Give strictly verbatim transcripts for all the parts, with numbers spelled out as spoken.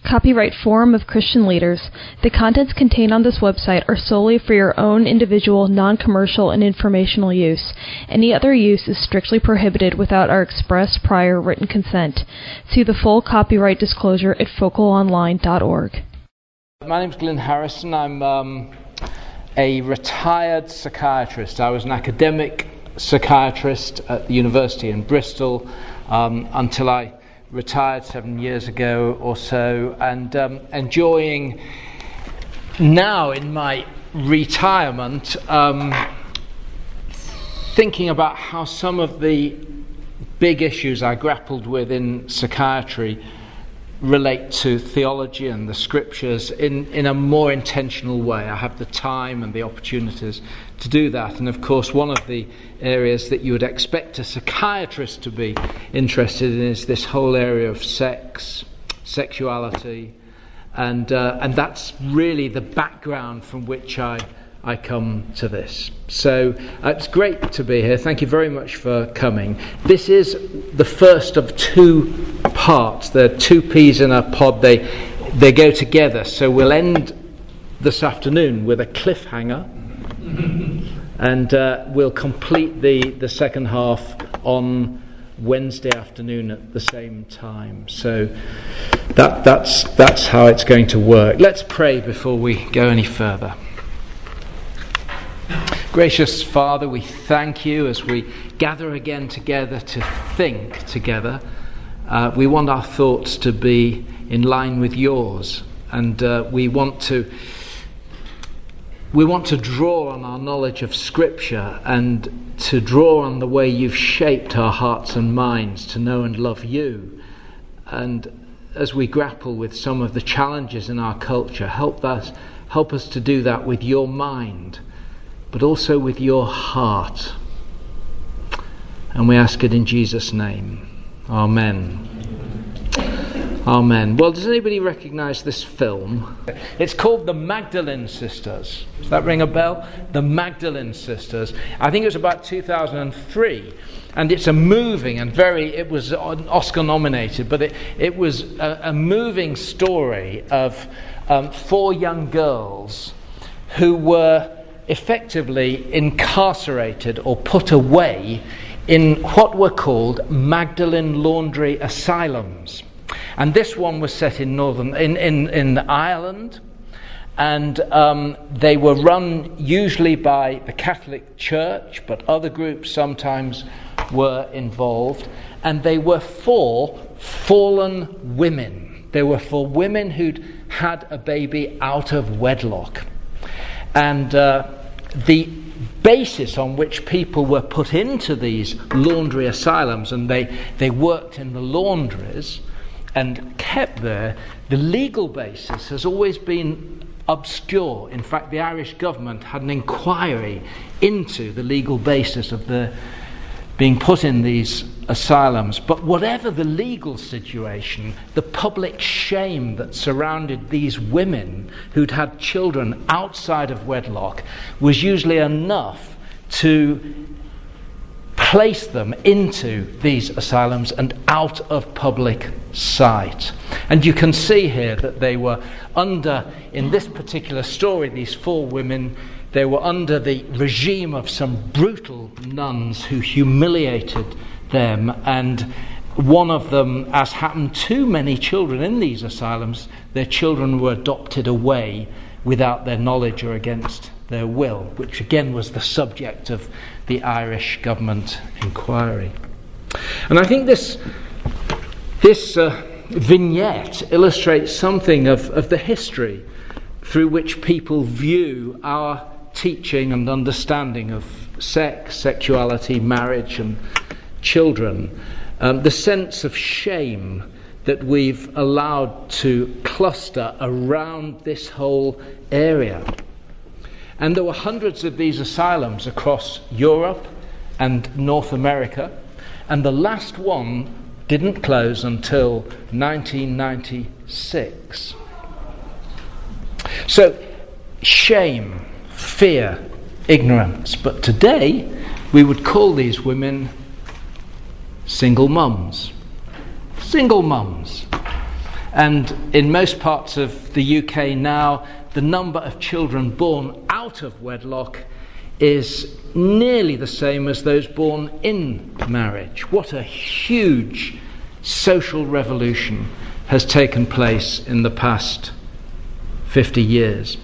Copyright Forum of Christian Leaders. The contents contained on this website are solely for your own individual, non-commercial, and informational use. Any other use is strictly prohibited without our express prior written consent. See the full copyright disclosure at focal online dot org. My name's Glyn Harrison. I'm um, a retired psychiatrist. I was an academic psychiatrist at the university in Bristol um, until I retired seven years ago or so, and um, enjoying now in my retirement um, thinking about how some of the big issues I grappled with in psychiatry relate to theology and the scriptures in, in a more intentional way. I have the time and the opportunities to do that. And of course, one of the areas that you would expect a psychiatrist to be interested in is this whole area of sex, sexuality, and uh, and that's really the background from which I I come to this. So uh, it's great to be here. Thank you very much for coming. This is the first of two parts. There are two peas in a pod. They they go together. So we'll end this afternoon with a cliffhanger, and uh, we'll complete the, the second half on Wednesday afternoon at the same time. So that that's that's how it's going to work. Let's pray before we go any further. Gracious Father, we thank you as we gather again together to think together. Uh, we want our thoughts to be in line with yours, and uh, we want to we want to draw on our knowledge of Scripture and to draw on the way you've shaped our hearts and minds to know and love you. And as we grapple with some of the challenges in our culture, help us help us to do that with your mind, but also with your heart. And we ask it in Jesus' name. Amen. Amen. Well, does anybody recognise this film? It's called The Magdalene Sisters. Does that ring a bell? The Magdalene Sisters. I think it was about two thousand three. And it's a moving and very, it was Oscar nominated, but it, it was a, a moving story of um, four young girls who were effectively incarcerated or put away in what were called Magdalene laundry asylums. And this one was set in northern in, in, in Ireland, and um, they were run usually by the Catholic Church, but other groups sometimes were involved, and they were for fallen women. They were for women who'd had a baby out of wedlock. And uh, the basis on which people were put into these laundry asylums, and they, they worked in the laundries and kept there, the legal basis has always been obscure. In fact, the Irish government had an inquiry into the legal basis of the being put in these asylums. But whatever the legal situation, the public shame that surrounded these women who'd had children outside of wedlock was usually enough to place them into these asylums and out of public sight. And you can see here that they were under, in this particular story, these four women, they were under the regime of some brutal nuns who humiliated them, and one of them, as happened to many children in these asylums, their children were adopted away without their knowledge or against their will, which again was the subject of the Irish government inquiry. And I think this this uh, vignette illustrates something of, of the history through which people view our teaching and understanding of sex, sexuality, marriage and children. Um, the sense of shame that we've allowed to cluster around this whole area. And there were hundreds of these asylums across Europe and North America, and the last one didn't close until nineteen ninety-six. So, shame, fear, ignorance. But today, we would call these women single mums. Single mums. And in most parts of the U K now, the number of children born out of wedlock is nearly the same as those born in marriage. What a huge social revolution has taken place in the past fifty years.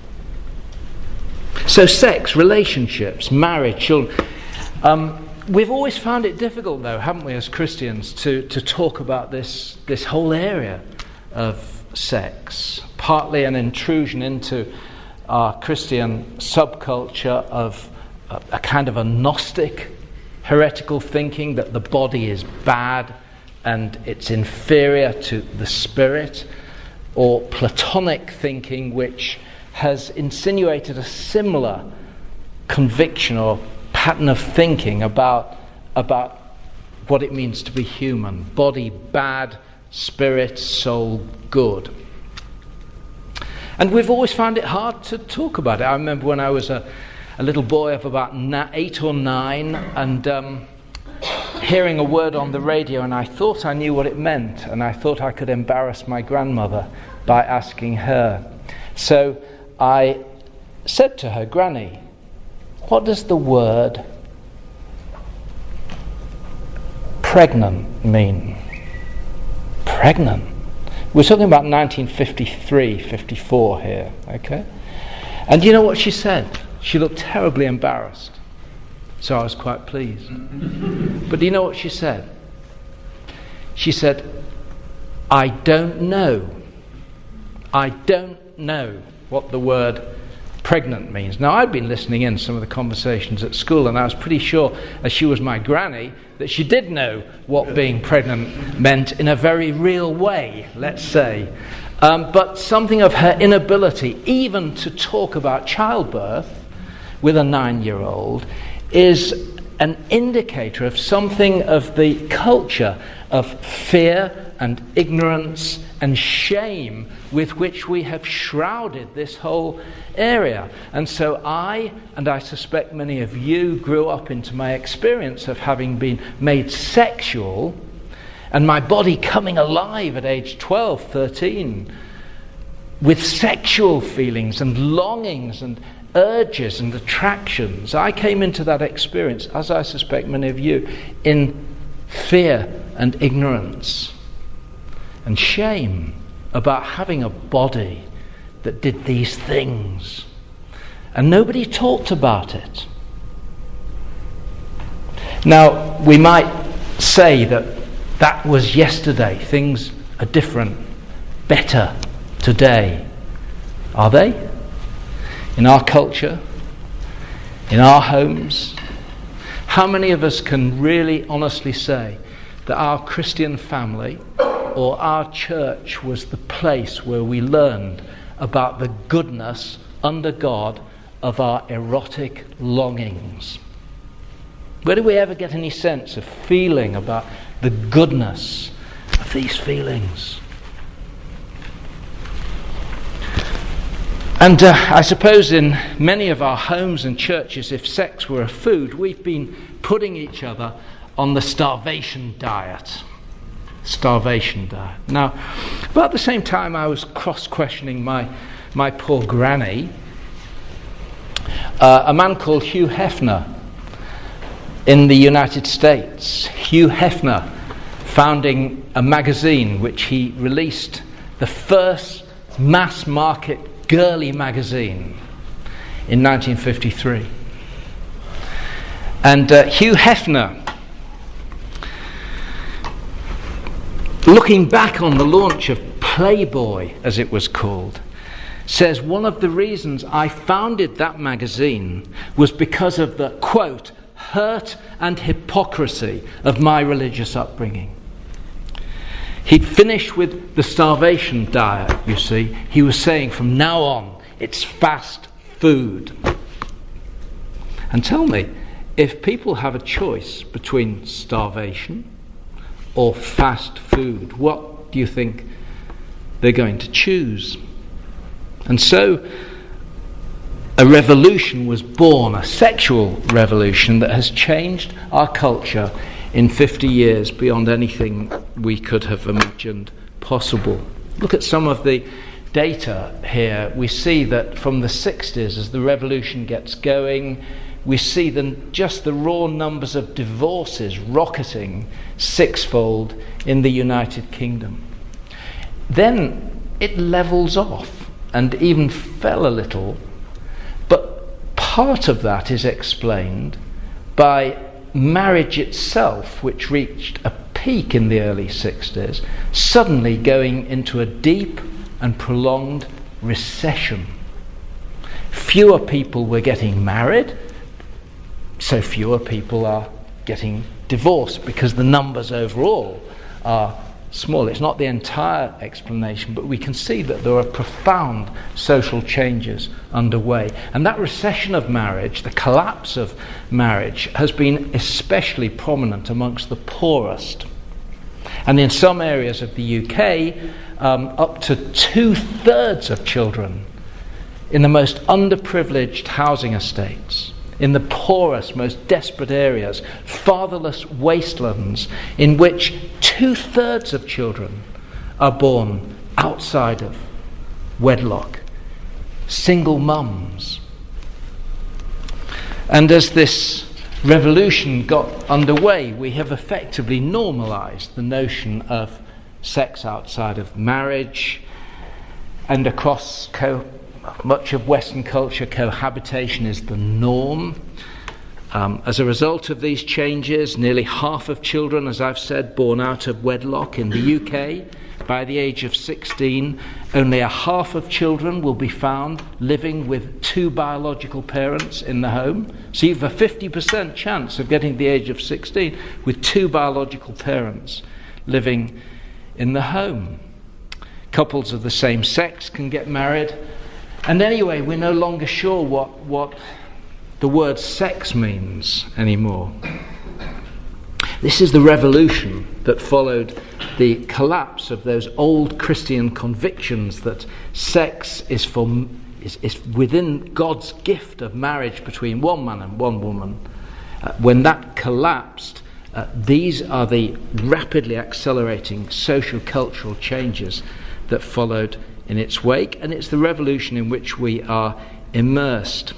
So sex, relationships, marriage, children. Um, we've always found it difficult, though, haven't we, as Christians, to, to talk about this, this whole area of sex. Partly an intrusion into our Christian subculture of a, a kind of a Gnostic, heretical thinking that the body is bad and it's inferior to the spirit, or Platonic thinking which has insinuated a similar conviction or pattern of thinking about, about what it means to be human. Body bad, spirit, soul good. And we've always found it hard to talk about it. I remember when I was a, a little boy of about na- eight or nine and um, hearing a word on the radio, and I thought I knew what it meant, and I thought I could embarrass my grandmother by asking her. So I said to her, "Granny, what does the word pregnant mean?" Pregnant? We're talking about nineteen fifty-three, fifty-four here, okay? And you know what she said? She looked terribly embarrassed. So I was quite pleased. But do you know what she said? She said, "I don't know. I don't know what the word pregnant means." Now, I'd been listening in some of the conversations at school, and I was pretty sure, as she was my granny, that she did know what being pregnant meant in a very real way, let's say. Um, but something of her inability even to talk about childbirth with a nine-year-old is an indicator of something of the culture of fear and ignorance and shame with which we have shrouded this whole area. And so I, and I suspect many of you, grew up into my experience of having been made sexual and my body coming alive at age twelve, thirteen with sexual feelings and longings and urges and attractions. I came into that experience, as I suspect many of you, in fear and ignorance and shame about having a body that did these things. And nobody talked about it. Now, we might say that that was yesterday. Things are different, better today. Are they? In our culture, in our homes, how many of us can really honestly say that our Christian family or our church was the place where we learned about the goodness under God of our erotic longings? Where do we ever get any sense of feeling about the goodness of these feelings? And uh, I suppose in many of our homes and churches, if sex were a food, we've been putting each other on the starvation diet. Starvation diet. Now, about the same time I was cross-questioning my, my poor granny, uh, a man called Hugh Hefner in the United States. Hugh Hefner founding a magazine which he released, the first mass-market girly magazine in nineteen fifty-three. And uh, Hugh Hefner, looking back on the launch of Playboy, as it was called, says, "One of the reasons I founded that magazine was because of the, quote, hurt and hypocrisy of my religious upbringing." He'd finished with the starvation diet, you see. He was saying from now on, it's fast food. And tell me, if people have a choice between starvation or fast food, what do you think they're going to choose? And so a revolution was born, a sexual revolution that has changed our culture in fifty years beyond anything we could have imagined possible. Look at some of the data here. We see that from the sixties, as the revolution gets going, we see the, just the raw numbers of divorces rocketing sixfold in the United Kingdom. Then it levels off and even fell a little, but part of that is explained by marriage itself, which reached a peak in the early sixties, suddenly going into a deep and prolonged recession. Fewer people were getting married, so fewer people are getting divorced because the numbers overall are small. It's not the entire explanation, but we can see that there are profound social changes underway. And that recession of marriage, the collapse of marriage, has been especially prominent amongst the poorest. And in some areas of the U K, um, up to two-thirds of children in the most underprivileged housing estates, in the poorest, most desperate areas, fatherless wastelands in which two-thirds of children are born outside of wedlock, single mums. And as this revolution got underway, we have effectively normalized the notion of sex outside of marriage, and across co- much of Western culture, cohabitation is the norm. Um, as a result of these changes, nearly half of children, as I've said, born out of wedlock in the U K. By the age of sixteen, only a half of children will be found living with two biological parents in the home. So you have a fifty percent chance of getting to the age of sixteen with two biological parents living in the home. Couples of the same sex can get married. And anyway, we're no longer sure what, what the word sex means anymore. This is the revolution that followed the collapse of those old Christian convictions that sex is for is, is within God's gift of marriage between one man and one woman. Uh, when that collapsed, uh, these are the rapidly accelerating social cultural changes that followed in its wake, and it's the revolution in which we are immersed.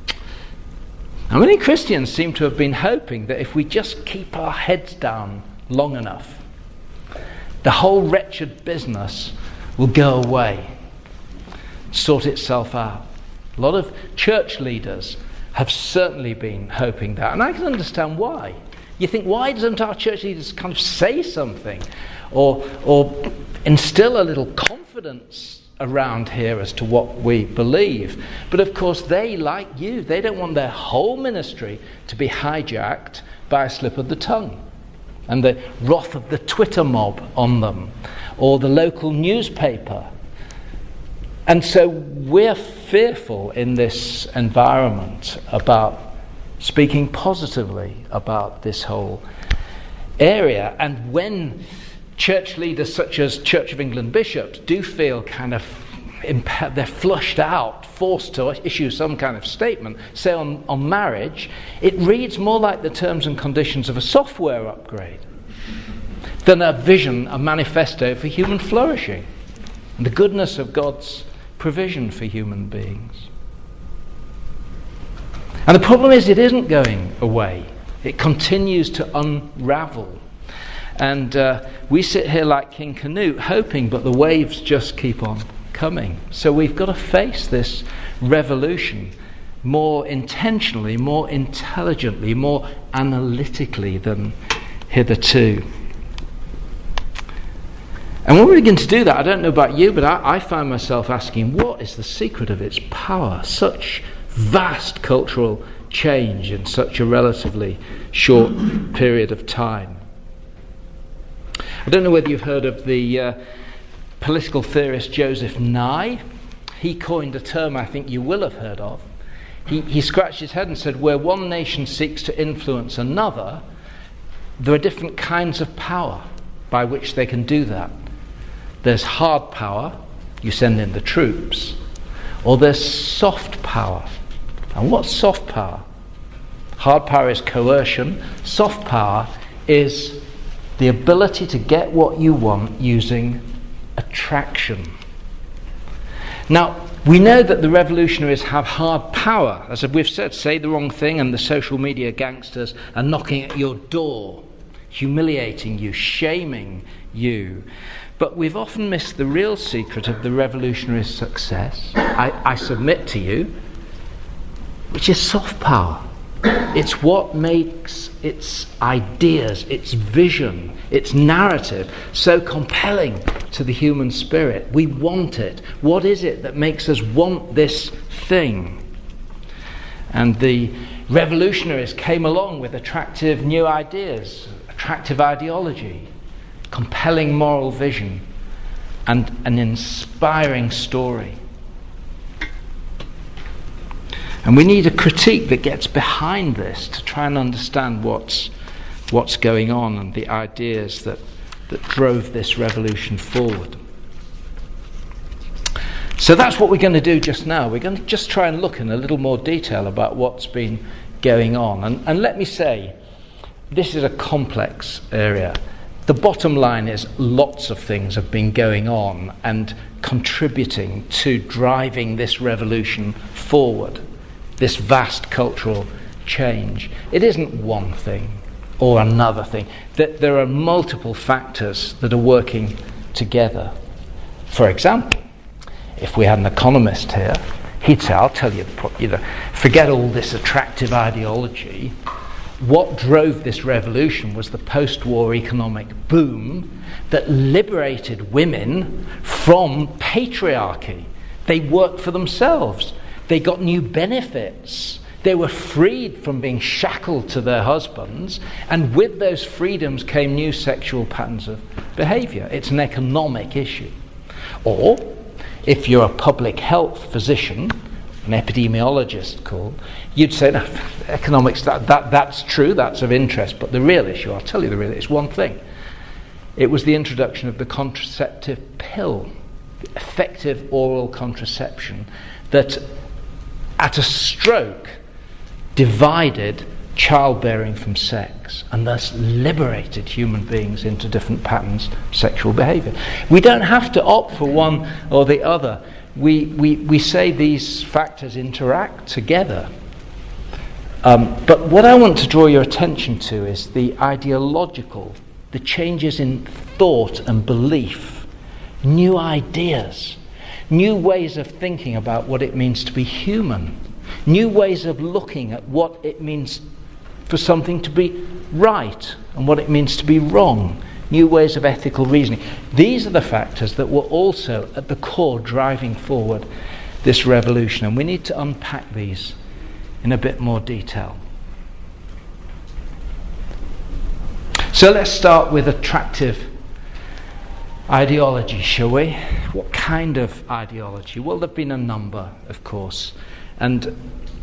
Now, many Christians seem to have been hoping that if we just keep our heads down long enough, the whole wretched business will go away, sort itself out. A lot of church leaders have certainly been hoping that, and I can understand why. You think, why doesn't our church leaders kind of say something, or or instill a little confidence around here as to what we believe? But of course they, like you, they don't want their whole ministry to be hijacked by a slip of the tongue and the wrath of the Twitter mob on them or the local newspaper. And so we're fearful in this environment about speaking positively about this whole area. And when church leaders such as Church of England bishops do feel kind of imp- they're flushed out, forced to issue some kind of statement, say on, on marriage, it reads more like the terms and conditions of a software upgrade than a vision, a manifesto for human flourishing and the goodness of God's provision for human beings. And the problem is, it isn't going away. It continues to unravel. And uh, we sit here like King Canute, hoping, but the waves just keep on coming. So we've got to face this revolution more intentionally, more intelligently, more analytically than hitherto. And when we begin to do that, I don't know about you, but I, I find myself asking, what is the secret of its power? Such vast cultural change in such a relatively short period of time. I don't know whether you've heard of the uh, political theorist Joseph Nye. He coined a term I think you will have heard of. He, he scratched his head and said, where one nation seeks to influence another, there are different kinds of power by which they can do that. There's hard power, you send in the troops, or there's soft power. And what's soft power? Hard power is coercion. Soft power is the ability to get what you want using attraction. Now, we know that the revolutionaries have hard power. As we've said, say the wrong thing and the social media gangsters are knocking at your door, humiliating you, shaming you. But we've often missed the real secret of the revolutionaries' success, I, I submit to you, which is soft power. It's what makes its ideas, its vision, its narrative so compelling to the human spirit. We want it. What is it that makes us want this thing? And the revolutionaries came along with attractive new ideas, attractive ideology, compelling moral vision, and an inspiring story. And we need a critique that gets behind this to try and understand what's what's going on and the ideas that, that drove this revolution forward. So that's what we're going to do just now. We're going to just try and look in a little more detail about what's been going on. And, and let me say, this is a complex area. The bottom line is lots of things have been going on and contributing to driving this revolution forward. This vast cultural change. It isn't one thing or another thing. That there are multiple factors that are working together. For example, if we had an economist here, he'd say, I'll tell you, you know, forget all this attractive ideology. What drove this revolution was the post-war economic boom that liberated women from patriarchy. They worked for themselves. They got new benefits. They were freed from being shackled to their husbands, and with those freedoms came new sexual patterns of behavior. It's an economic issue. Or, if you're a public health physician, an epidemiologist called, you'd say, no, economics, that, that, that's true, that's of interest, but the real issue, I'll tell you the real issue, is one thing. It was the introduction of the contraceptive pill, effective oral contraception, that at a stroke divided childbearing from sex and thus liberated human beings into different patterns of sexual behavior. We don't have to opt for one or the other. We, we, we say these factors interact together. Um, but what I want to draw your attention to is the ideological, the changes in thought and belief, new ideas, new ways of thinking about what it means to be human, new ways of looking at what it means for something to be right and what it means to be wrong, new ways of ethical reasoning. These are the factors that were also at the core driving forward this revolution, and we need to unpack these in a bit more detail. So let's start with attractive ideology, shall we? What kind of ideology? Well, there have been a number, of course. And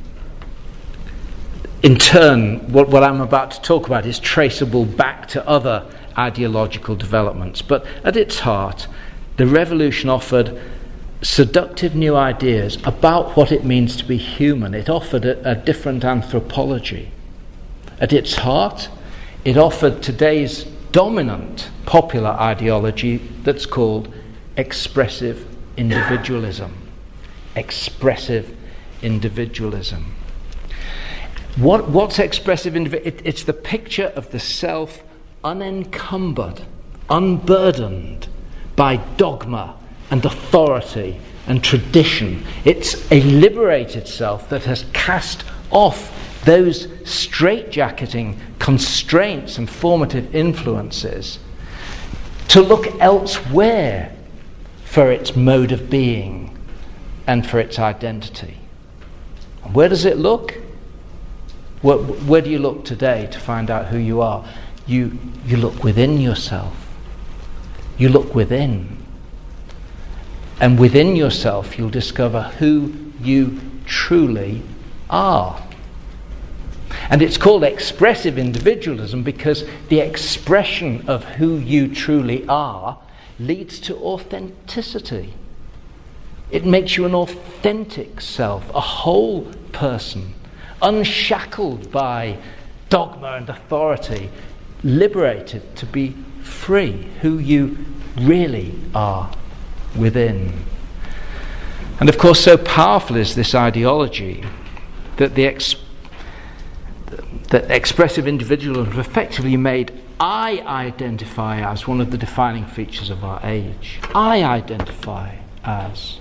in turn, what, what I'm about to talk about is traceable back to other ideological developments. But at its heart, the revolution offered seductive new ideas about what it means to be human. It offered a, a different anthropology. At its heart, it offered today's dominant popular ideology that's called expressive individualism. Expressive individualism. What, what's expressive individualism? It, it's the picture of the self unencumbered, unburdened by dogma and authority and tradition. It's a liberated self that has cast off those straitjacketing constraints and formative influences to look elsewhere for its mode of being and for its identity. Where does it look? Where, where do you look today to find out who you are? You, you look within yourself. You look within. And within yourself you'll discover who you truly are. And it's called expressive individualism because the expression of who you truly are leads to authenticity. It makes you an authentic self, a whole person, unshackled by dogma and authority, liberated to be free, who you really are within. And of course, so powerful is this ideology that the ex- that expressive individualism have effectively made I identify as one of the defining features of our age. I identify as.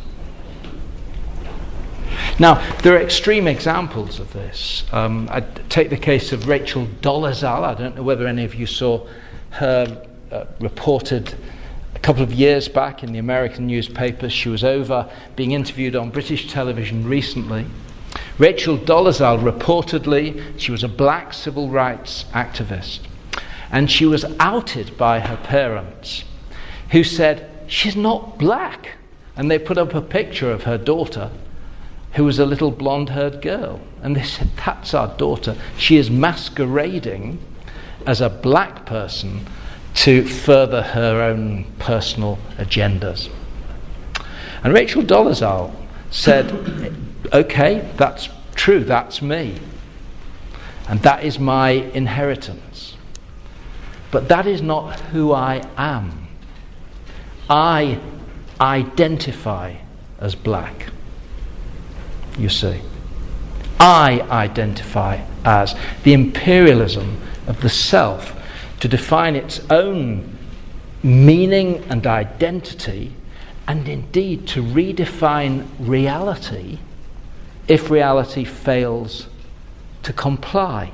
Now, there are extreme examples of this. Um, I take the case of Rachel Dolezal. I don't know whether any of you saw her uh, reported a couple of years back in the American newspapers. She was over being interviewed on British television recently. Rachel Dolezal, reportedly, she was a black civil rights activist, and she was outed by her parents, who said, she's not black. And they put up a picture of her daughter, who was a little blonde-haired girl. And they said, that's our daughter. She is masquerading as a black person to further her own personal agendas. And Rachel Dolezal said, okay, that's true, that's me. And that is my inheritance. But that is not who I am. I identify as black. You see, I identify as the imperialism of the self to define its own meaning and identity, and indeed to redefine reality if reality fails to comply.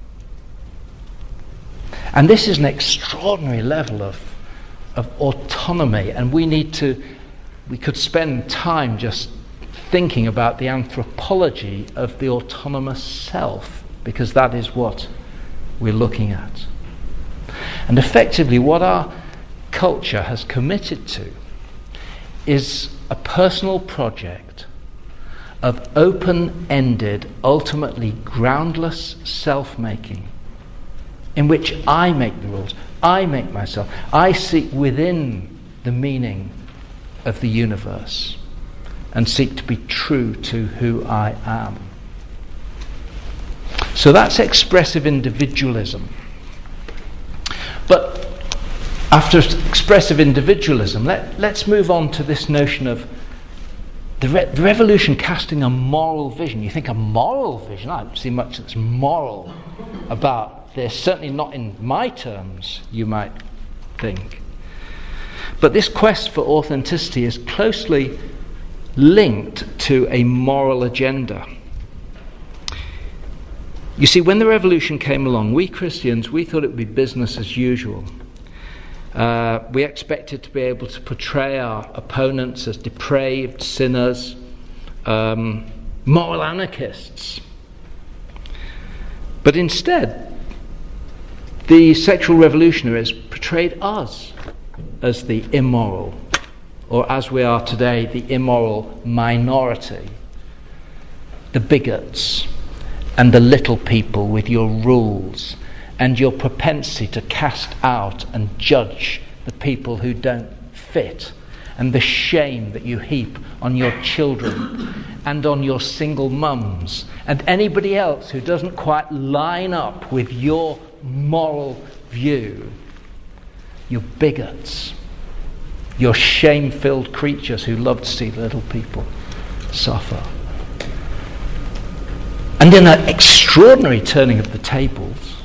And this is an extraordinary level of, of autonomy, and we need to, we could spend time just thinking about the anthropology of the autonomous self, because that is what we're looking at. And effectively what our culture has committed to is a personal project of open-ended, ultimately groundless self-making, in which I make the rules, I make myself, I seek within the meaning of the universe and seek to be true to who I am. So that's expressive individualism. But after expressive individualism, let, let's move on to this notion of the, re- the revolution casting a moral vision. You think a moral vision? I don't see much that's moral about this. Certainly not in my terms, you might think. But this quest for authenticity is closely linked to a moral agenda. You see, when the revolution came along, we Christians, we thought it would be business as usual. Uh, we expected to be able to portray our opponents as depraved sinners, um, moral anarchists. But instead, the sexual revolutionaries portrayed us as the immoral, or as we are today, the immoral minority, the bigots, and the little people with your rules and your propensity to cast out and judge the people who don't fit, and the shame that you heap on your children and on your single mums and anybody else who doesn't quite line up with your moral view. You're bigots. You're shame-filled creatures who love to see little people suffer. And in an extraordinary turning of the tables,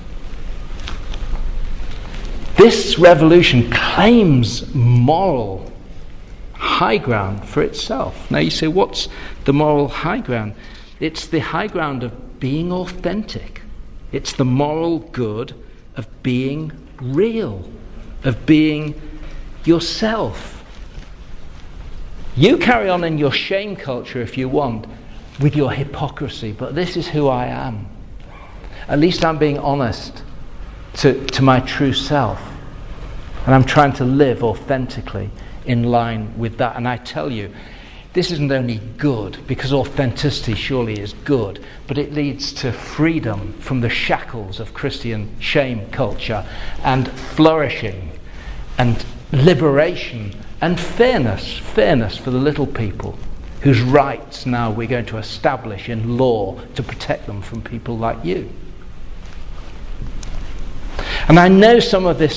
this revolution claims moral high ground for itself. Now you say, what's the moral high ground? It's the high ground of being authentic. It's the moral good of being real, of being yourself. You carry on in your shame culture if you want, with your hypocrisy, but this is who I am. At least I'm being honest to, to my true self. And I'm trying to live authentically in line with that. And I tell you, this isn't only good, because authenticity surely is good, but it leads to freedom from the shackles of Christian shame culture, and flourishing, and liberation, and fairness, fairness for the little people, whose rights now we're going to establish in law to protect them from people like you. And I know some of this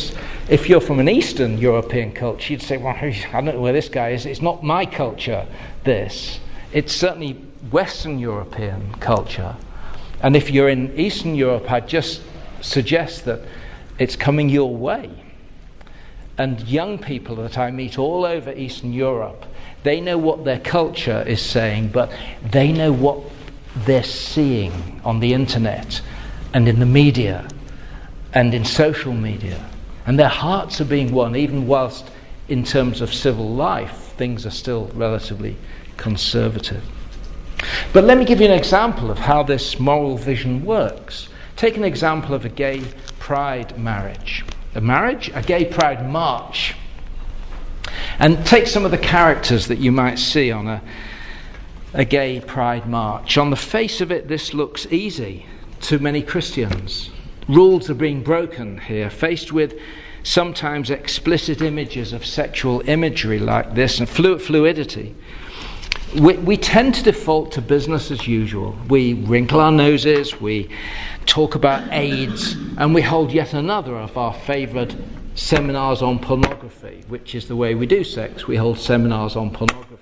If you're from an Eastern European culture, you'd say, well, I don't know where this guy is. It's not my culture, this. It's certainly Western European culture. And if you're in Eastern Europe, I'd just suggest that it's coming your way. And young people that I meet all over Eastern Europe, they know what their culture is saying, but they know what they're seeing on the internet and in the media and in social media. And their hearts are being won, even whilst in terms of civil life, things are still relatively conservative. But let me give you an example of how this moral vision works. Take an example of a gay pride marriage. A marriage, a gay pride march. And take some of the characters that you might see on a, a gay pride march. On the face of it, this looks easy to many Christians. Rules are being broken here, faced with sometimes explicit images of sexual imagery like this and flu- fluidity. We, we tend to default to business as usual. We wrinkle our noses, we talk about AIDS, and we hold yet another of our favourite seminars on pornography, which is the way we do sex. We hold seminars on pornography.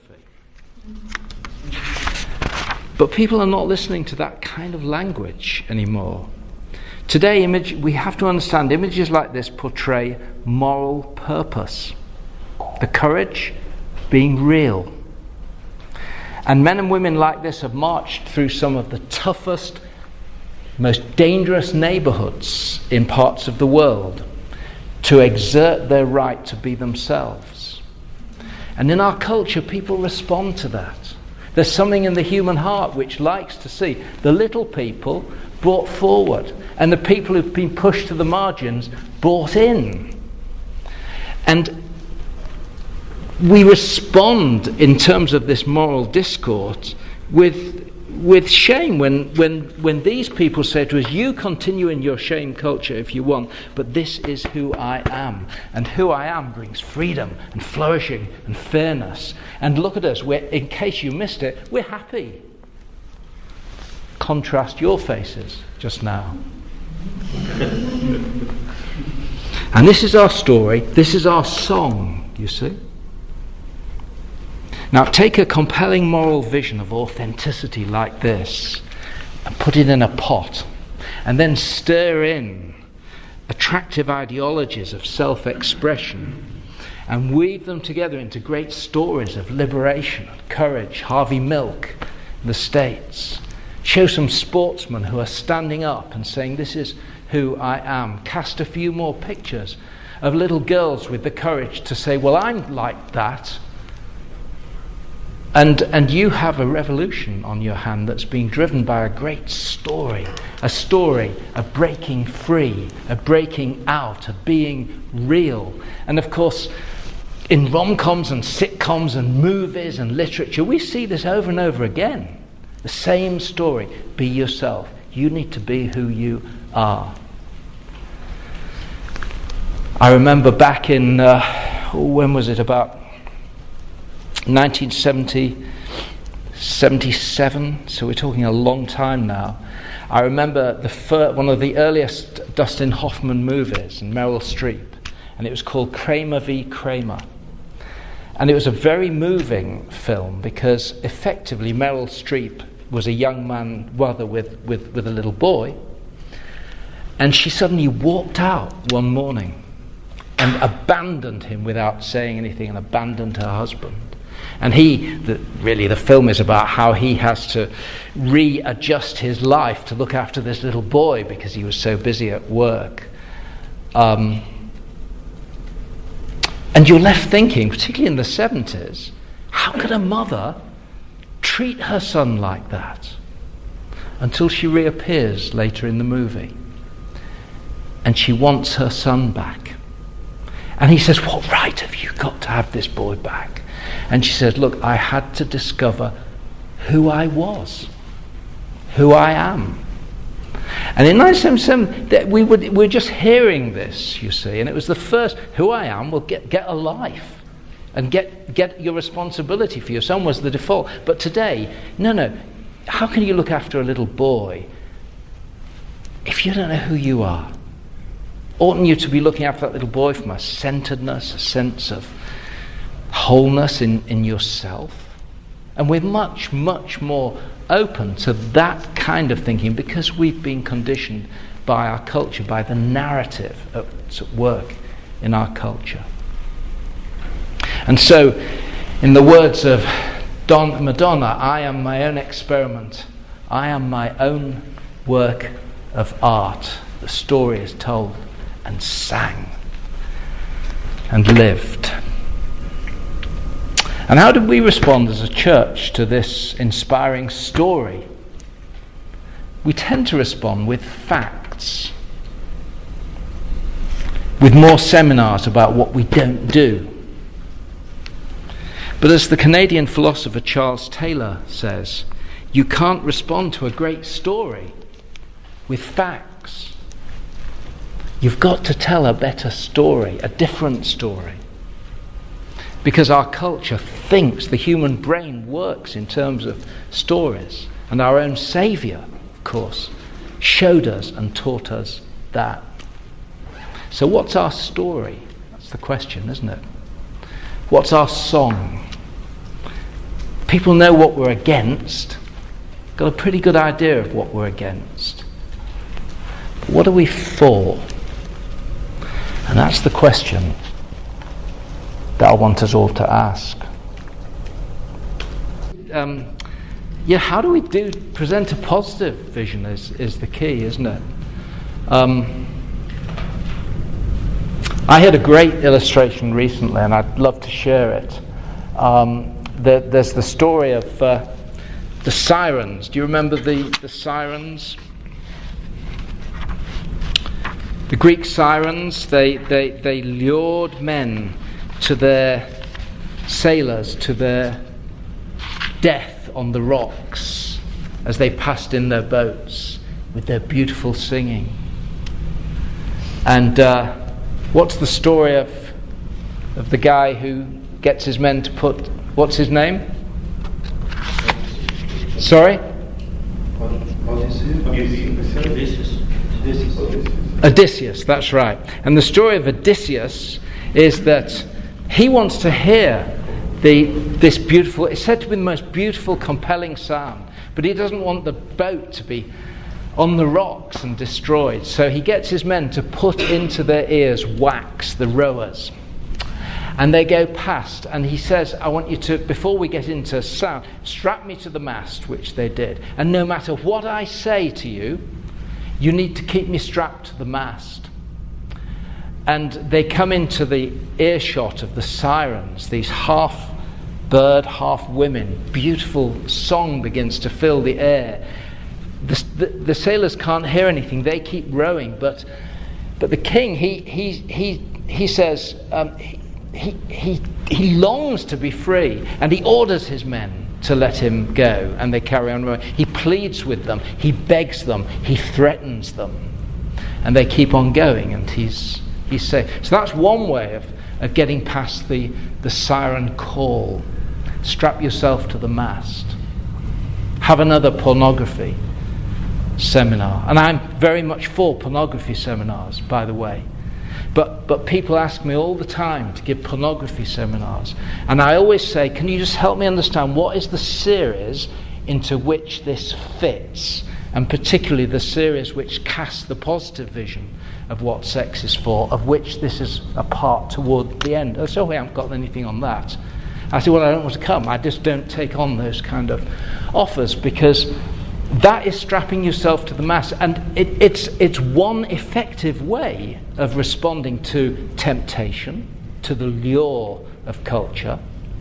But people are not listening to that kind of language anymore. Today, image, we have to understand images like this portray moral purpose, the courage of being real. And men and women like this have marched through some of the toughest, most dangerous neighbourhoods in parts of the world to exert their right to be themselves. And in our culture, people respond to that. There's something in the human heart which likes to see the little people brought forward and the people who've been pushed to the margins brought in. And we respond in terms of this moral discourse with with shame when, when, when these people say to us, you continue in your shame culture if you want, but this is who I am. And who I am brings freedom and flourishing and fairness. And look at us, we're, in case you missed it, we're happy. Contrast your faces just now. And this is our story, this is our song, you see. Now take a compelling moral vision of authenticity like this and put it in a pot and then stir in attractive ideologies of self-expression and weave them together into great stories of liberation and courage. Harvey Milk in the States. Show some sportsmen who are standing up and saying, this is who I am. Cast a few more pictures of little girls with the courage to say, well, I'm like that. And and you have a revolution on your hand that's being driven by a great story, a story of breaking free, of breaking out, of being real. And of course, in rom-coms and sitcoms and movies and literature, we see this over and over again. The same story. Be yourself. You need to be who you are. I remember back in, uh, when was it, about nineteen seventy, seventy-seven, so we're talking a long time now. I remember the fir- one of the earliest Dustin Hoffman movies, and Meryl Streep, and it was called Kramer v. Kramer. And it was a very moving film because effectively Meryl Streep was a young man, mother with, with, with a little boy, and she suddenly walked out one morning and abandoned him without saying anything and abandoned her husband. And he, the, really the film is about how he has to readjust his life to look after this little boy because he was so busy at work. Um, and you're left thinking, particularly in the seventies, how could a mother treat her son like that? Until she reappears later in the movie. And she wants her son back. And he says, what right have you got to have this boy back? And she says, look, I had to discover who I was, who I am. And in nineteen seventy-seven, that we would, we were just hearing this, you see, and it was the first, who I am, well, get, get a life and get, get your responsibility for your son was the default. But today, no, no, how can you look after a little boy if you don't know who you are? Oughtn't you to be looking after that little boy from a centeredness, a sense of wholeness in, in yourself? And we're much, much more open to that kind of thinking because we've been conditioned by our culture, by the narrative that's at work in our culture. And so, in the words of Don Madonna, I am my own experiment. I am my own work of art. The story is told and sang and lived. And how did we respond as a church to this inspiring story? We tend to respond with facts, with more seminars about what we don't do. But as the Canadian philosopher Charles Taylor says, you can't respond to a great story with facts. You've got to tell a better story, a different story. Because our culture thinks, the human brain works in terms of stories. And our own Saviour, of course, showed us and taught us that. So what's our story? That's the question, isn't it? What's our song? People know what we're against. Got a pretty good idea of what we're against. But what are we for? And that's the question that I want us all to ask. Um, yeah, how do we do present a positive vision is, is the key, isn't it? Um, I had a great illustration recently, and I'd love to share it. Um, there, there's the story of uh, the sirens. Do you remember the, the sirens? The Greek sirens, they, they, they lured men to their sailors, to their death on the rocks as they passed in their boats with their beautiful singing. And uh, what's the story of of the guy who gets his men to put, what's his name? Sorry? Odysseus, that's right. And the story of Odysseus is that he wants to hear the this beautiful, it's said to be the most beautiful, compelling sound, but he doesn't want the boat to be on the rocks and destroyed. So he gets his men to put into their ears wax, the rowers. And they go past, and he says, I want you to, before we get into sound, strap me to the mast, which they did. And no matter what I say to you, you need to keep me strapped to the mast. And they come into the earshot of the sirens, these half bird, half women. Beautiful song begins to fill the air. The, the, the sailors can't hear anything. They keep rowing, but but the king, he he he he says um, he, he he he longs to be free, and he orders his men to let him go, and they carry on rowing. He pleads with them, he begs them, he threatens them, and they keep on going, and he's he's safe. So that's one way of, of getting past the the siren call. Strap yourself to the mast. Have another pornography seminar. And I'm very much for pornography seminars, by the way. But but people ask me all the time to give pornography seminars. And I always say, can you just help me understand what is the series into which this fits? And particularly the series which casts the positive vision of what sex is for, of which this is a part toward the end. Oh, so I haven't got anything on that. I say, well, I don't want to come. I just don't take on those kind of offers, because that is strapping yourself to the mast. And it, it's it's one effective way of responding to temptation, to the lure of culture.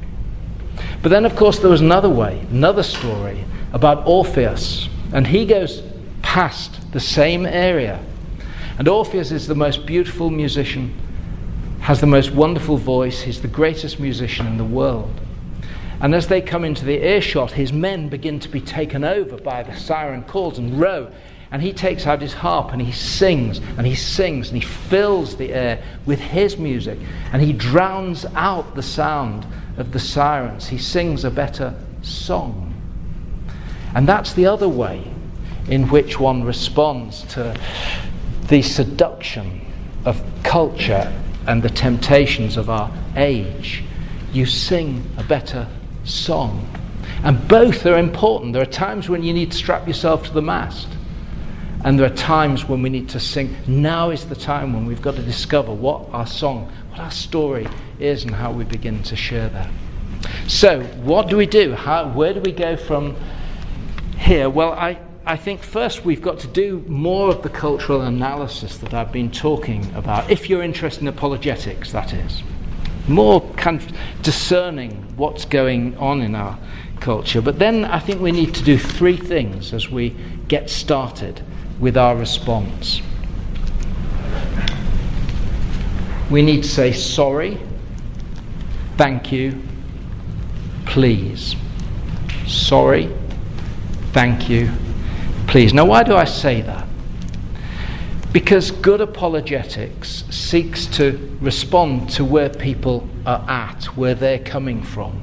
But then, of course, there was another way, another story about Orpheus. And he goes past the same area. And Orpheus is the most beautiful musician, has the most wonderful voice. He's the greatest musician in the world. And as they come into the earshot, his men begin to be taken over by the siren calls and row. And he takes out his harp and he sings and he sings and he fills the air with his music. And he drowns out the sound of the sirens. He sings a better song. And that's the other way in which one responds to the seduction of culture and the temptations of our age, you sing a better song. And both are important. There are times when you need to strap yourself to the mast, and there are times when we need to sing. Now is the time when we've got to discover what our song, what our story is, and how we begin to share that. So, what do we do? How, where do we go from here? Well, I, I think first we've got to do more of the cultural analysis that I've been talking about, if you're interested in apologetics, that is. More kind of discerning what's going on in our culture. But then I think we need to do three things as we get started with our response. We need to say sorry, thank you, please. Sorry, thank you, please. Now, why do I say that? Because good apologetics seeks to respond to where people are at, where they're coming from.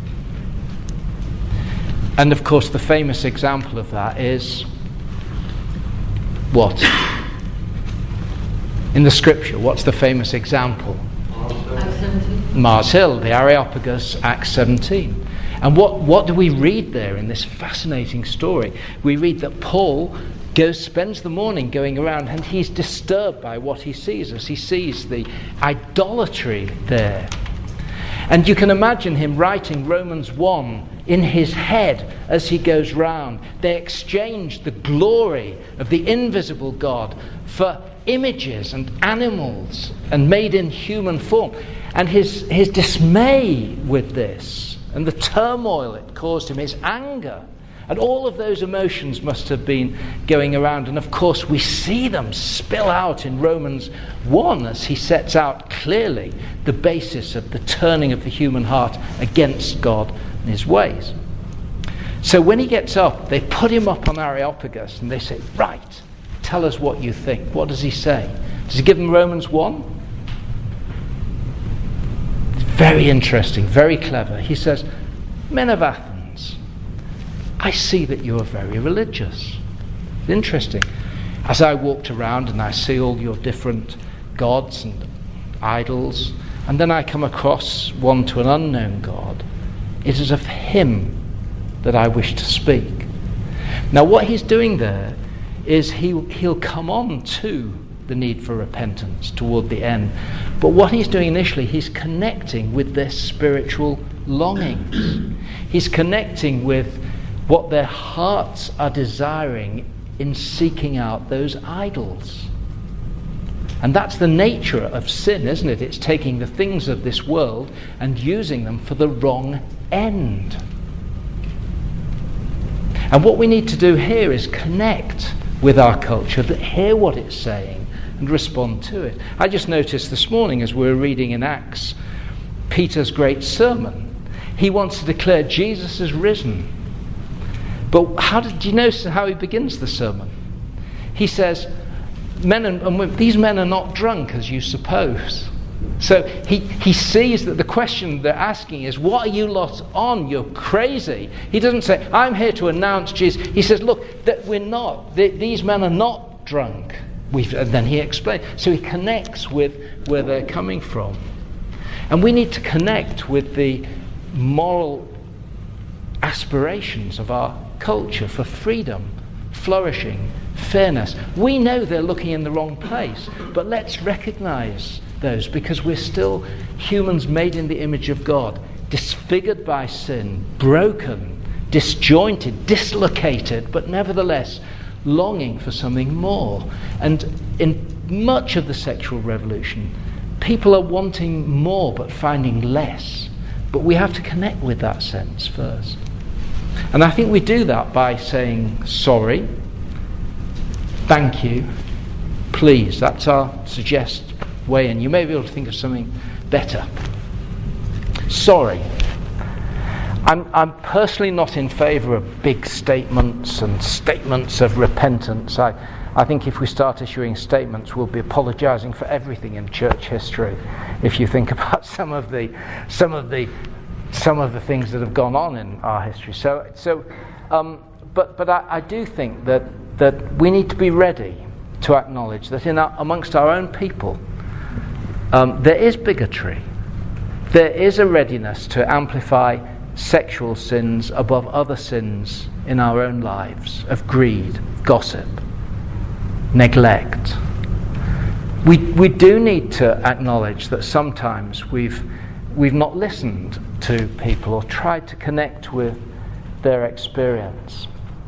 And of course, the famous example of that is what? In the scripture, what's the famous example? Acts seventeen. Mars Hill, the Areopagus, Acts seventeen. And what, what do we read there in this fascinating story? We read that Paul goes, spends the morning going around, and he's disturbed by what he sees as he sees the idolatry there. And you can imagine him writing Romans one in his head as he goes round. They exchange the glory of the invisible God for images and animals and made in human form. And his, his dismay with this and the turmoil it caused him, his anger, and all of those emotions must have been going around. And of course we see them spill out in Romans one as he sets out clearly the basis of the turning of the human heart against God and his ways. So when he gets up, they put him up on Areopagus and they say, right, tell us what you think. What does he say? Does he give them Romans one? It's very interesting, very clever. He says, men of Athens, I see that you are very religious. Interesting. As I walked around and I see all your different gods and idols, and then I come across one to an unknown God, it is of him that I wish to speak. Now what he's doing there is he, he'll come on to the need for repentance toward the end. But what he's doing initially, he's connecting with their spiritual longings. He's connecting with what their hearts are desiring in seeking out those idols. And that's the nature of sin, isn't it? It's taking the things of this world and using them for the wrong end. And what we need to do here is connect with our culture, that hear what it's saying and respond to it. I just noticed this morning as we were reading in Acts Peter's great sermon, he wants to declare Jesus is risen. But how did do you notice how he begins the sermon? He says, men and, and women, these men are not drunk as you suppose. So he, he sees that the question they're asking is, what are you lot on? You're crazy. He doesn't say, I'm here to announce Jesus. He says, look, that we're not. Th- these men are not drunk. We've, and then he explains. So he connects with where they're coming from. And we need to connect with the moral aspirations of our culture for freedom, flourishing, fairness. We know they're looking in the wrong place, but let's recognize those, because we're still humans made in the image of God, disfigured by sin, broken, disjointed, dislocated, but nevertheless longing for something more. And in much of the sexual revolution, people are wanting more but finding less. But we have to connect with that sense first. And I think we do that by saying sorry, thank you, please. That's our suggest way, and you may be able to think of something better. Sorry. I'm, I'm personally not in favour of big statements and statements of repentance. I, I think if we start issuing statements, we'll be apologising for everything in church history. If you think about some of the some of the some of the things that have gone on in our history. So so, um, but but I, I do think that that we need to be ready to acknowledge that in our, amongst our own people, um, there is bigotry. There is a readiness to amplify sexual sins above other sins in our own lives, of greed, gossip, neglect. We we do need to acknowledge that sometimes we've we've not listened to people or tried to connect with their experience.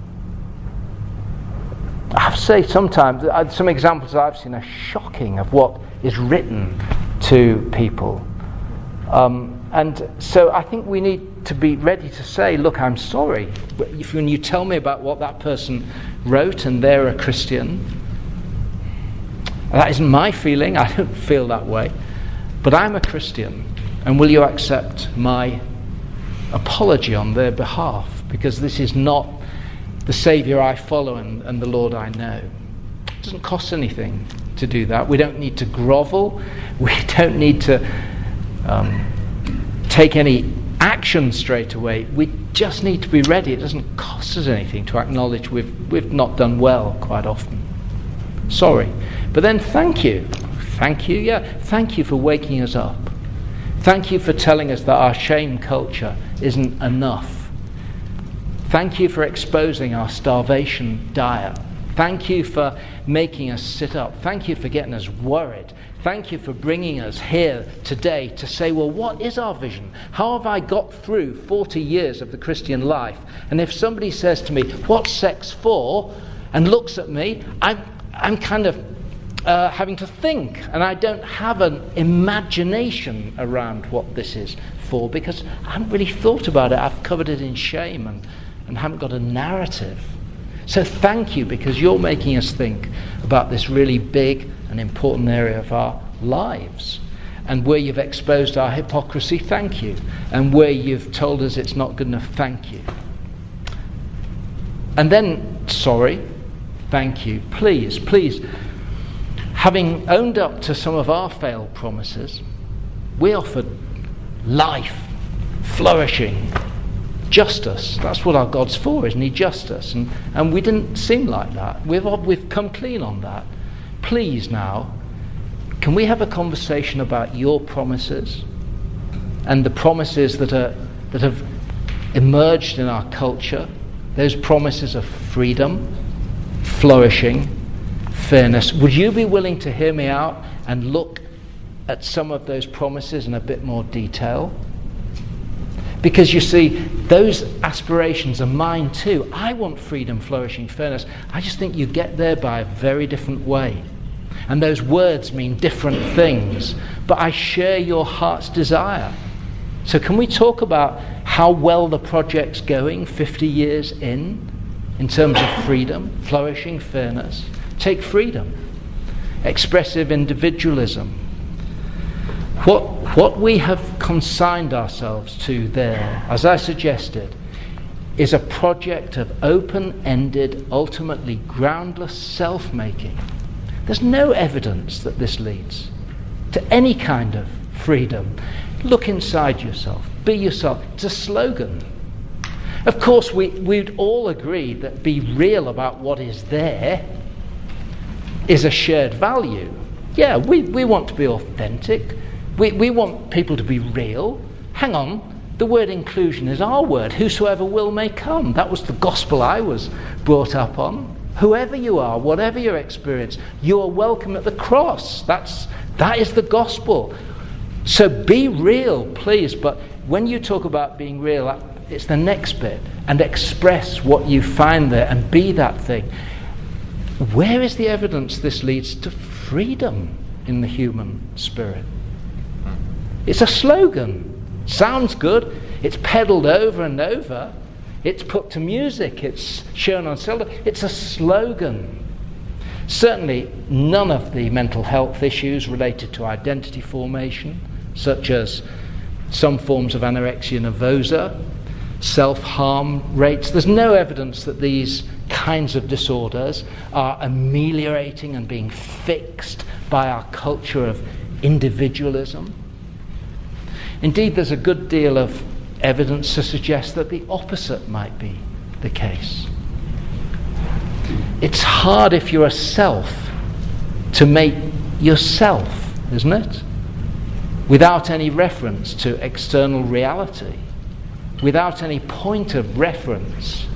I have to say, sometimes some examples that I've seen are shocking of what is written to people. Um, and so I think we need to be ready to say, look, I'm sorry. If when you tell me about what that person wrote and they're a Christian, that isn't my feeling. I don't feel that way. But I'm a Christian. And will you accept my apology on their behalf? Because this is not the Saviour I follow and, and the Lord I know. It doesn't cost anything to do that. We don't need to grovel. We don't need to um, take any action straight away. We just need to be ready. It doesn't cost us anything to acknowledge we've we've not done well quite often. Sorry. But then thank you. Thank you, yeah. Thank you for waking us up. Thank you for telling us that our shame culture isn't enough. Thank you for exposing our starvation diet. Thank you for making us sit up. Thank you for getting us worried. Thank you for bringing us here today to say, well, what is our vision? How have I got through forty years of the Christian life? And if somebody says to me, what's sex for? And looks at me, I'm, I'm kind of uh, having to think. And I don't have an imagination around what this is for because I haven't really thought about it. I've covered it in shame and and haven't got a narrative. So thank you, because you're making us think about this really big and important area of our lives. And where you've exposed our hypocrisy, thank you. And where you've told us it's not good enough, thank you. And then, sorry, thank you. Please, please, having owned up to some of our failed promises, we offered life, flourishing, justice. That's what our God's for, isn't he? Justice. And, and we didn't seem like that. We've, we've come clean on that. Please now, can we have a conversation about your promises and the promises that are that have emerged in our culture? Those promises of freedom, flourishing, fairness. Would you be willing to hear me out and look at some of those promises in a bit more detail? Because you see, those aspirations are mine too. I want freedom, flourishing, fairness. I just think you get there by a very different way. And those words mean different things. But I share your heart's desire. So can we talk about how well the project's going fifty years in, in terms of freedom, flourishing, fairness? Take freedom. Expressive individualism. What, what we have consigned ourselves to there, as I suggested, is a project of open-ended, ultimately groundless self-making. There's no evidence that this leads to any kind of freedom. Look inside yourself. Be yourself. It's a slogan. Of course, we, we'd all agree that be real about what is there is a shared value. Yeah, we, we want to be authentic. We, we want people to be real. Hang on, the word inclusion is our word. Whosoever will may come. That was the gospel I was brought up on. Whoever you are, whatever your experience, you are welcome at the cross. That's, that is the gospel. So be real, please. But when you talk about being real, it's the next bit. And express what you find there and be that thing. Where is the evidence this leads to freedom in the human spirit? It's a slogan. Sounds good. It's peddled over and over. It's put to music. It's shown on cell. It's a slogan. Certainly none of the mental health issues related to identity formation, such as some forms of anorexia nervosa, self-harm rates. There's no evidence that these kinds of disorders are ameliorating and being fixed by our culture of individualism. Indeed, there's a good deal of evidence to suggest that the opposite might be the case. It's hard if you're a self to make yourself, isn't it? Without any reference to external reality, without any point of reference.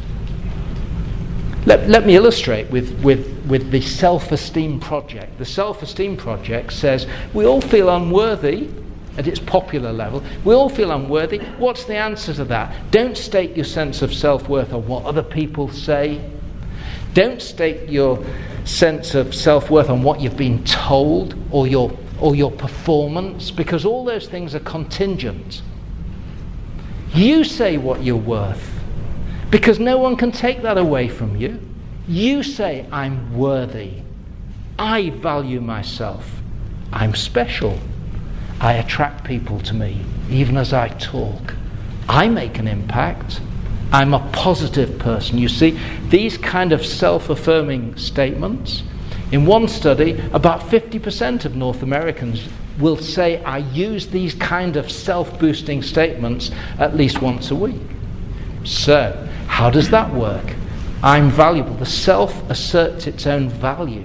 Let, let me illustrate with, with, with the self-esteem project. The self-esteem project says we all feel unworthy at its popular level. We all feel unworthy. What's the answer to that? Don't stake your sense of self-worth on what other people say. Don't stake your sense of self-worth on what you've been told or your or your performance, because all those things are contingent. You say what you're worth, because no one can take that away from you. You say, I'm worthy. I value myself. I'm special. I attract people to me, even as I talk. I make an impact. I'm a positive person. You see, these kind of self-affirming statements, in one study, about fifty percent of North Americans will say, I use these kind of self-boosting statements at least once a week. So, how does that work? I'm valuable. The self asserts its own value.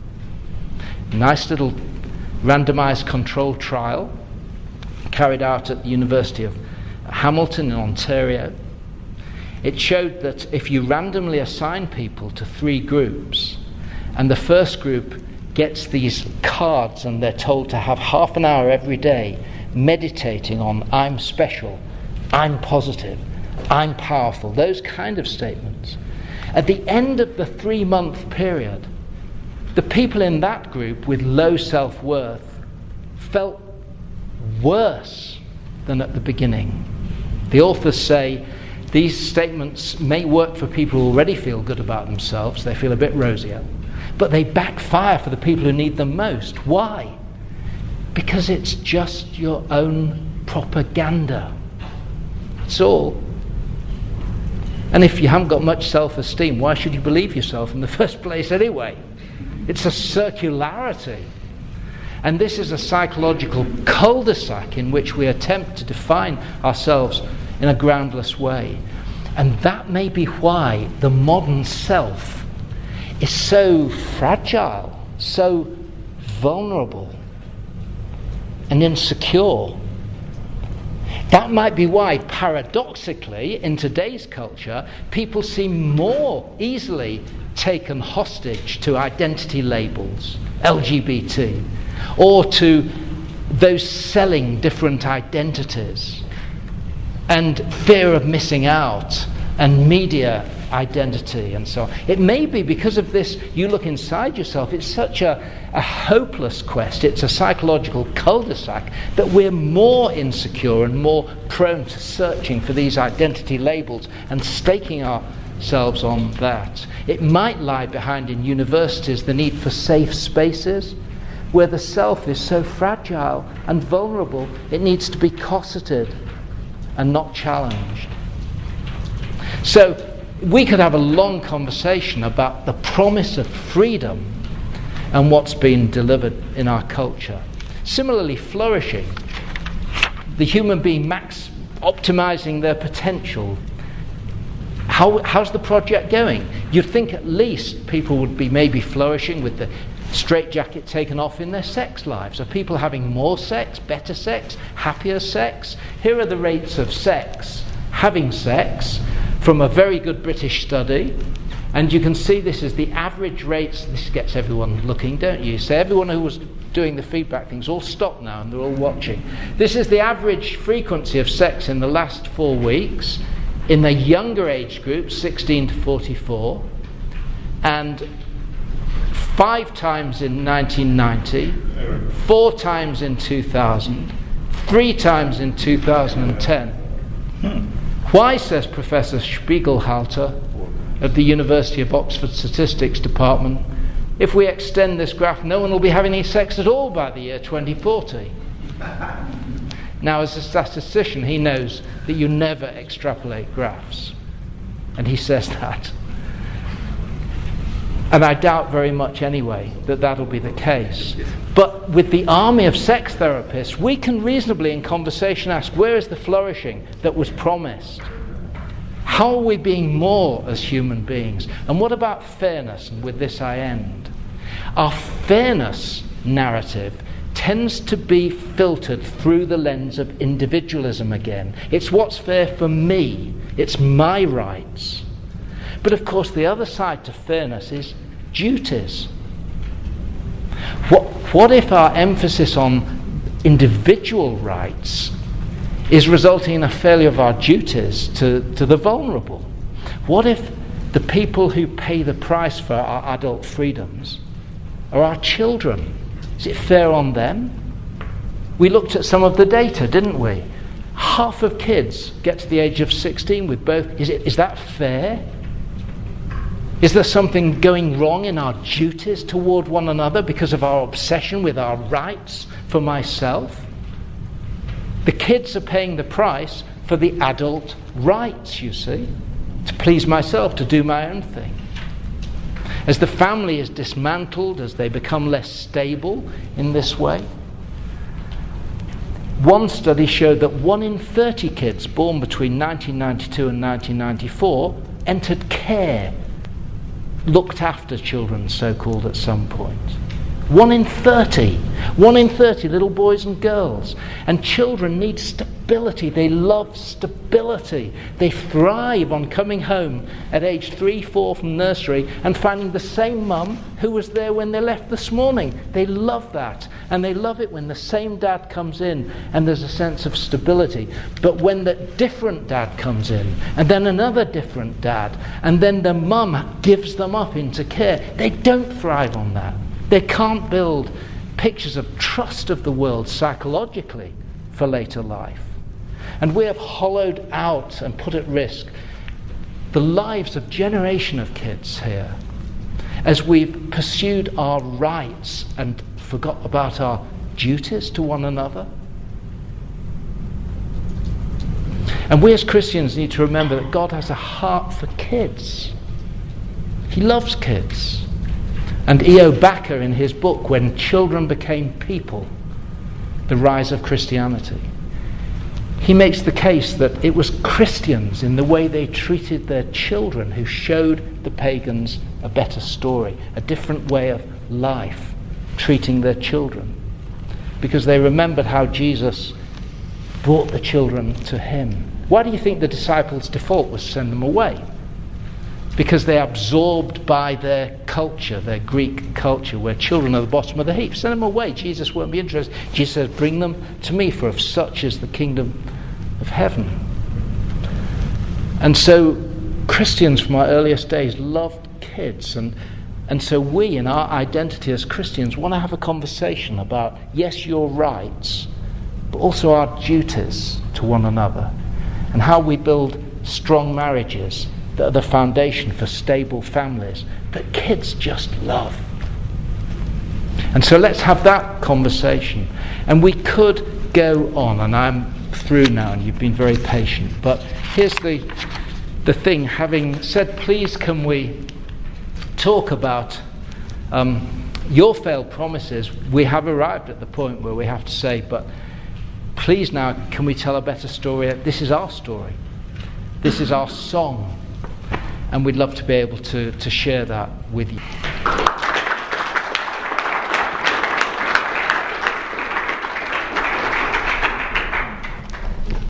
Nice little randomized controlled trial carried out at the University of Hamilton in Ontario. It showed that if you randomly assign people to three groups, and the first group gets these cards and they're told to have half an hour every day meditating on I'm special, I'm positive, I'm powerful, those kind of statements. At the end of the three-month period, the people in that group with low self-worth felt worse than at the beginning. The authors say these statements may work for people who already feel good about themselves, they feel a bit rosier, but they backfire for the people who need them most. Why? Because it's just your own propaganda. It's all. And if you haven't got much self-esteem, why should you believe yourself in the first place anyway? It's a circularity. And this is a psychological cul-de-sac in which we attempt to define ourselves in a groundless way. And that may be why the modern self is so fragile, so vulnerable and insecure. That might be why, paradoxically, in today's culture, people seem more easily taken hostage to identity labels, L G B T, or to those selling different identities, and fear of missing out, and media identity, and so on. It may be because of this, you look inside yourself, it's such a, a hopeless quest, it's a psychological cul-de-sac, that we're more insecure and more prone to searching for these identity labels and staking ourselves on that. It might lie behind in universities the need for safe spaces where the self is so fragile and vulnerable it needs to be cosseted and not challenged. So we could have a long conversation about the promise of freedom and what's been delivered in our culture. Similarly, flourishing, the human being max optimizing their potential. How, how's the project going? You'd think at least people would be maybe flourishing with the straitjacket taken off in their sex lives. Are people having more sex, better sex, happier sex? Here are the rates of sex, having sex, from a very good British study, and you can see this is the average rates. This gets everyone looking, don't you? So everyone who was doing the feedback things all stopped now and they're all watching. This is the average frequency of sex in the last four weeks in the younger age group, sixteen to forty-four, and five times in nineteen ninety, four times in two thousand, three times in two thousand ten. Hmm. Why, says Professor Spiegelhalter of the University of Oxford Statistics Department, if we extend this graph, no one will be having any sex at all by the year twenty forty. Now, as a statistician, he knows that you never extrapolate graphs. And he says that. And I doubt very much anyway that that'll be the case. But with the army of sex therapists, we can reasonably in conversation ask, where is the flourishing that was promised? How are we being more as human beings? And what about fairness? And with this I end. Our fairness narrative tends to be filtered through the lens of individualism again. It's what's fair for me. It's my rights. But of course, the other side to fairness is duties. What, what if our emphasis on individual rights is resulting in a failure of our duties to, to the vulnerable? What if the people who pay the price for our adult freedoms are our children? Is it fair on them? We looked at some of the data, didn't we? Half of kids get to the age of sixteen with both. Is it, is that fair? Is there something going wrong in our duties toward one another because of our obsession with our rights for myself? The kids are paying the price for the adult rights, you see, to please myself, to do my own thing. As the family is dismantled, as they become less stable in this way, one study showed that one in thirty kids born between nineteen ninety-two and nineteen ninety-four entered care, looked after children, so-called, at some point. One in thirty. One in thirty little boys and girls. And children need stability. They love stability. They thrive on coming home at age three, four from nursery and finding the same mum who was there when they left this morning. They love that. And they love it when the same dad comes in and there's a sense of stability. But when the different dad comes in, and then another different dad, and then the mum gives them up into care, they don't thrive on that. They can't build pictures of trust of the world psychologically for later life. And we have hollowed out and put at risk the lives of a generation of kids here as we've pursued our rights and forgot about our duties to one another. And we as Christians need to remember that God has a heart for kids. He loves kids. And E O Bakker, in his book, When Children Became People, The Rise of Christianity, he makes the case that it was Christians, in the way they treated their children, who showed the pagans a better story, a different way of life, treating their children. Because they remembered how Jesus brought the children to him. Why do you think the disciples' default was send them away? Because they're absorbed by their culture, their Greek culture, where children are the bottom of the heap. Send them away. Jesus won't be interested. Jesus says, bring them to me, for of such is the kingdom of heaven. And so Christians from our earliest days loved kids. And, and so we, in our identity as Christians, want to have a conversation about, yes, your rights, but also our duties to one another, and how we build strong marriages that are the foundation for stable families that kids just love. And so let's have that conversation. And we could go on, and I'm through now, and you've been very patient. But here's the the thing, having said, please can we talk about um, your failed promises. We have arrived at the point where we have to say, but please now, can we tell a better story? This is our story. This is our song. And we'd love to be able to, to share that with you.